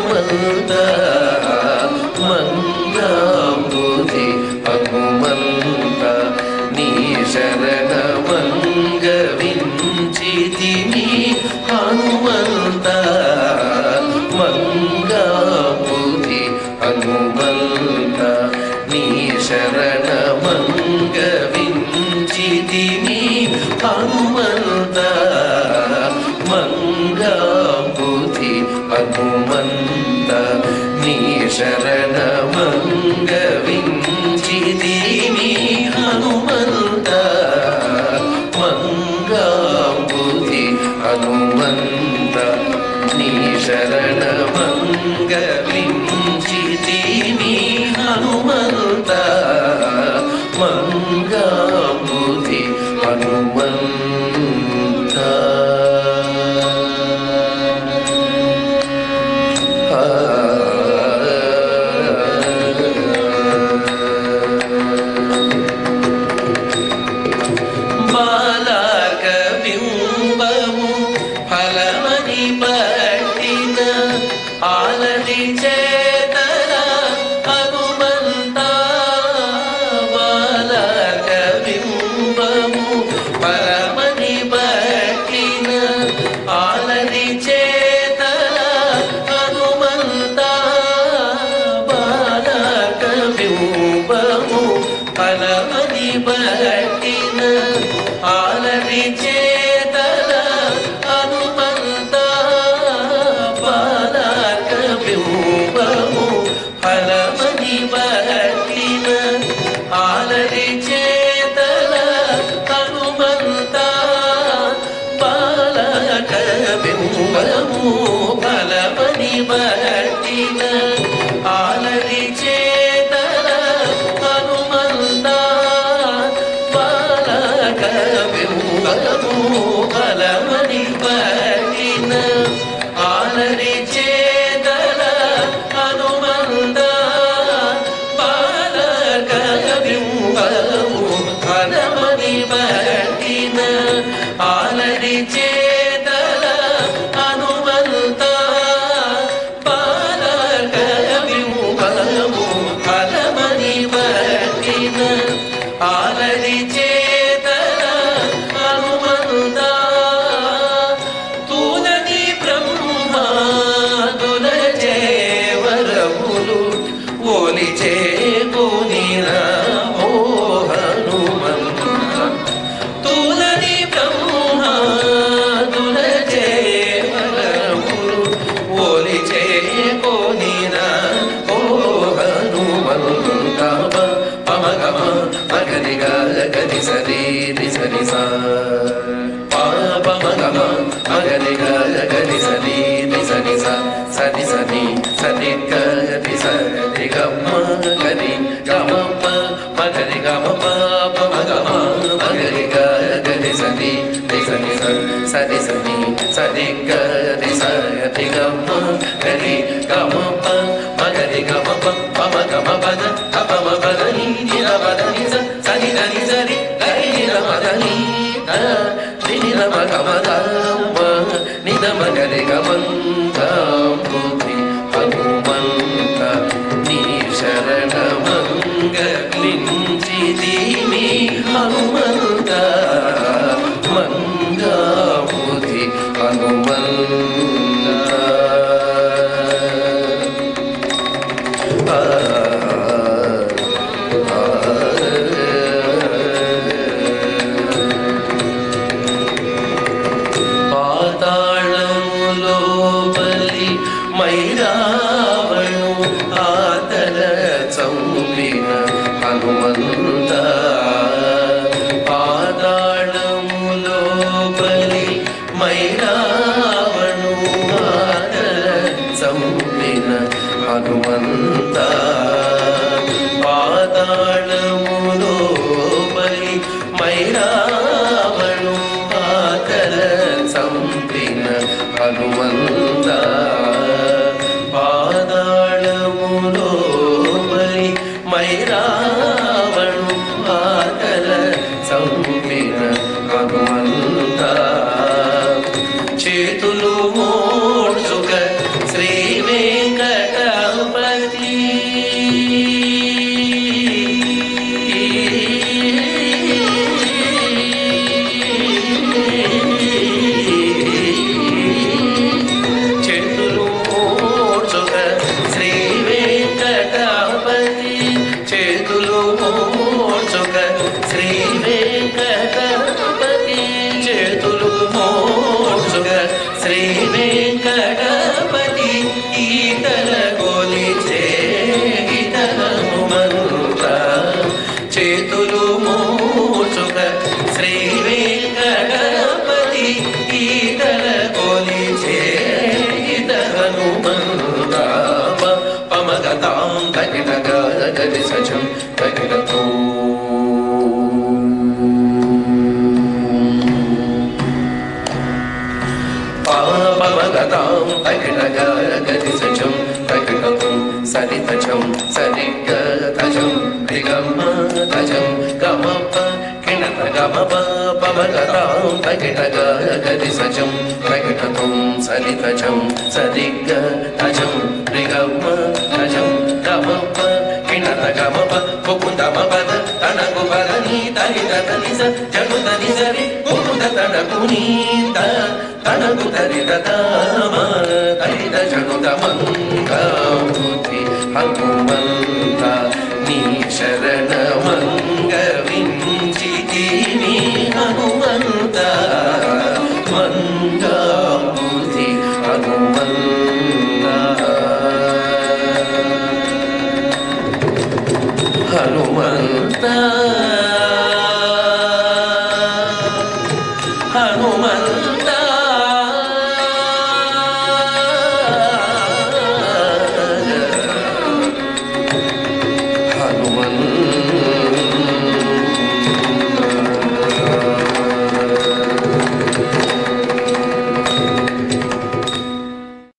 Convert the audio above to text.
హనుమంత మంగాంబుధి హనుమంత నీ శరణమంగవించితిమి హనుమంత మంగాంబుధి హనుమంత నీ శరణమంగవించితిమి హనుమంత మంగాంబుధి హనుమంత నీ శరణమంగవించితిమి హనుమంత మంగాంబుధి హనుమంత నీ శరణమంగవించితిమి హనుమంత మంగాంబుధి హనుమంత బాలకబింబము ఫలమని పట్టిన ఆలడి చేతల హనుమంత బాలకబింబము ఫలమని పట్టిన ఆలడి చేతల హనుమంత బాలకబింబము ఫలమని పట్టిన ఆలడి చేతల హనుమంత బాలకబింబము ఫలమని పట్టిన ఆలడి చేతల హనుమంత బాలకబింబము ఫలమని పట్టిన ఆలడి చేతల హనుమంత బాలకబింబము ఫలమని పట్టిన ఆలడి చేతల హనుమంత బాలకబింబము ఫలమని పట్టిన ఆలడి చేతల హనుమంత బాలకబింబము ఫలమని పట్టిన ఆలడి చేతల హనుమంత తూలని బ్రహ్మాదుల చేవరములు ఓలి చేకొనిన ఓ హనుమంత తూలని బ్రహ్మాదుల చేవరములు ఓలి చేకొనిన ఓ హనుమంత పమగమ మగరిగ గరి సరి రి సరి సా పమగమ మగరిగ గరి సరి రి సరి సా సరి సని సరి గరి సరి గమ గరి గమ ప మగరి గమ ప పమగమ మగరిగ గరి సరి రి సరి సా సరి సని సరి గరి సరి గమ గరి గమ ప మగరి గమ ప పమగమ పద పమ పద ని పద ని సని దని సరి గరి ని మదని ని మగమ నిద మగరి గమంగంబుధి హనుమంత నీ శరణమంగవించితిమి హనుమంత మంగాంబుధి హనుమంత పాతాళములో బలి మైరావణు ఆతల చంపిన హనుమంత పాతాళములో బలి మైరావణు ఆతల చంపిన హనుమంత పాతాళములో బలి మైరావణు ఆతల చంపిన హనుమంత పాతాళములో బలి మైరావణు ఆతల చంపిన హనుమంత చేతులు మోడ్చుక శ్రీ వెంకట తగిటగా గరి సజం తగిటతం సరితజం సరిగ తజం రిగమ్మ తజం గమప కిణత గమప కుకుందమ పద తనకు పదని తనిద తనిస జనుత నిజరి కుముద తనకు నీత తనకు తరిద తామ తరిద జనుత మంగబుద్ధి హనుమంత నీ శరణ మంగ వించితిని హనుమంత మంగ